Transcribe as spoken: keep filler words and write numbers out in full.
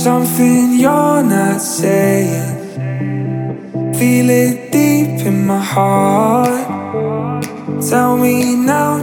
something you're not saying. Feel it deep in my heart. Tell me now